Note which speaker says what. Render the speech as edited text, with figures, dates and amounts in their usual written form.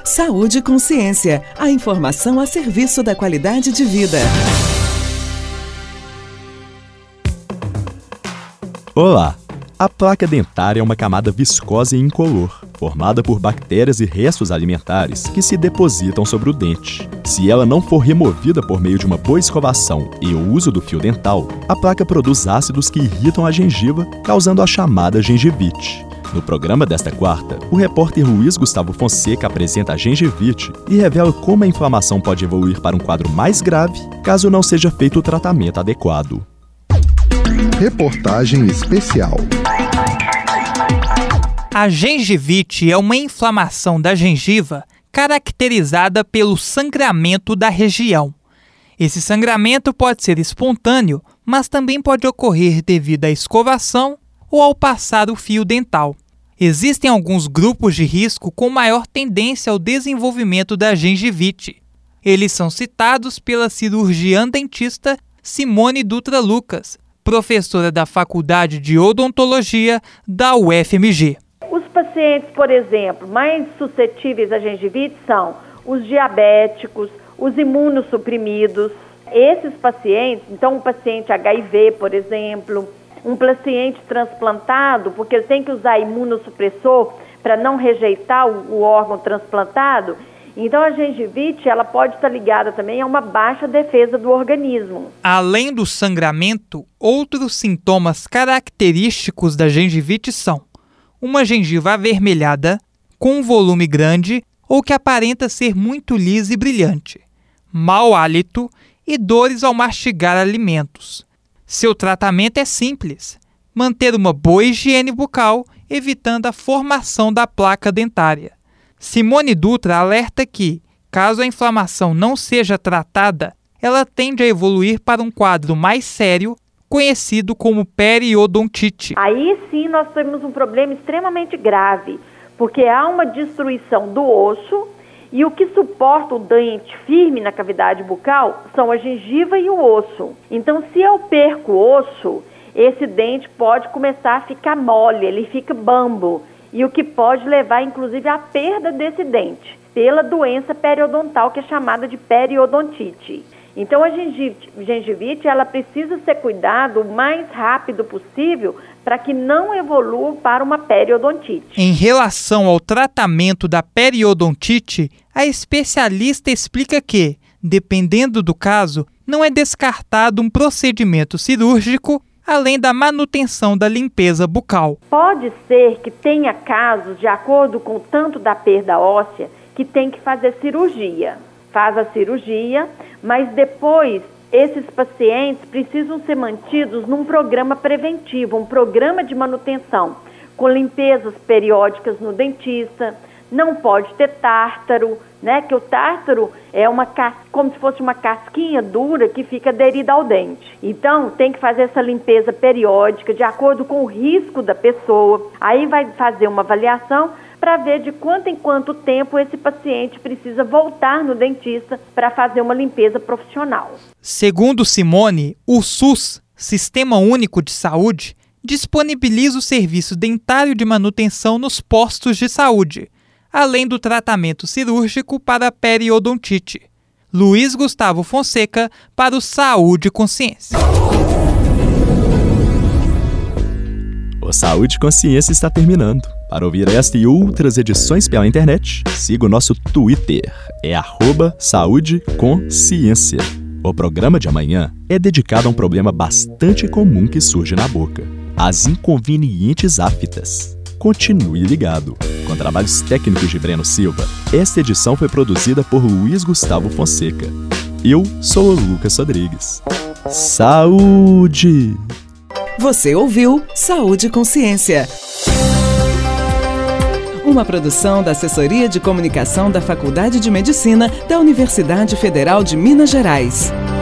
Speaker 1: Saúde e Consciência, a informação a serviço da qualidade de vida.
Speaker 2: Olá! A placa dentária é uma camada viscosa e incolor, formada por bactérias e restos alimentares que se depositam sobre o dente. Se ela não for removida por meio de uma boa escovação e o uso do fio dental, a placa produz ácidos que irritam a gengiva, causando a chamada gengivite. No programa desta quarta, o repórter Luiz Gustavo Fonseca apresenta a gengivite e revela como a inflamação pode evoluir para um quadro mais grave caso não seja feito o tratamento adequado.
Speaker 3: Reportagem especial.
Speaker 4: A gengivite é uma inflamação da gengiva caracterizada pelo sangramento da região. Esse sangramento pode ser espontâneo, mas também pode ocorrer devido à escovação ou ao passar o fio dental. Existem alguns grupos de risco com maior tendência ao desenvolvimento da gengivite. Eles são citados pela cirurgiã dentista Simone Dutra Lucas, professora da Faculdade de Odontologia da UFMG.
Speaker 5: Os pacientes, por exemplo, mais suscetíveis à gengivite são os diabéticos, os imunossuprimidos. Esses pacientes, então um paciente HIV, por exemplo, um paciente transplantado, porque ele tem que usar imunossupressor para não rejeitar o órgão transplantado. Então a gengivite ela pode estar ligada também a uma baixa defesa do organismo.
Speaker 4: Além do sangramento, outros sintomas característicos da gengivite são uma gengiva avermelhada, com um volume grande ou que aparenta ser muito lisa e brilhante, mau hálito e dores ao mastigar alimentos. Seu tratamento é simples: manter uma boa higiene bucal, evitando a formação da placa dentária. Simone Dutra alerta que, caso a inflamação não seja tratada, ela tende a evoluir para um quadro mais sério, conhecido como periodontite.
Speaker 5: Aí sim nós temos um problema extremamente grave, porque há uma destruição do osso e o que suporta o dente firme na cavidade bucal são a gengiva e o osso. Então, se eu perco o osso, esse dente pode começar a ficar mole, ele fica bambo, e o que pode levar, inclusive, à perda desse dente, pela doença periodontal, que é chamada de periodontite. Então, a gengivite, ela precisa ser cuidada o mais rápido possível para que não evolua para uma periodontite.
Speaker 4: Em relação ao tratamento da periodontite, a especialista explica que, dependendo do caso, não é descartado um procedimento cirúrgico, além da manutenção da limpeza bucal.
Speaker 5: Pode ser que tenha casos, de acordo com o tanto da perda óssea, que tem que fazer cirurgia. Faz a cirurgia, mas depois esses pacientes precisam ser mantidos num programa preventivo, um programa de manutenção, com limpezas periódicas no dentista. Não pode ter tártaro, né? Que o tártaro é como se fosse uma casquinha dura que fica aderida ao dente. Então, tem que fazer essa limpeza periódica de acordo com o risco da pessoa. Aí vai fazer uma avaliação para ver de quanto em quanto tempo esse paciente precisa voltar no dentista para fazer uma limpeza profissional.
Speaker 4: Segundo Simone, o SUS, Sistema Único de Saúde, disponibiliza o serviço dentário de manutenção nos postos de saúde, além do tratamento cirúrgico para a periodontite. Luiz Gustavo Fonseca para o Saúde e Consciência.
Speaker 2: O Saúde e Consciência está terminando. Para ouvir esta e outras edições pela internet, siga o nosso Twitter, @saudeconsciência. O programa de amanhã é dedicado a um problema bastante comum que surge na boca: as inconvenientes aftas. Continue ligado. Com trabalhos técnicos de Breno Silva, esta edição foi produzida por Luiz Gustavo Fonseca. Eu sou o Lucas Rodrigues. Saúde!
Speaker 1: Você ouviu Saúde e Consciência. Uma produção da Assessoria de Comunicação da Faculdade de Medicina da Universidade Federal de Minas Gerais.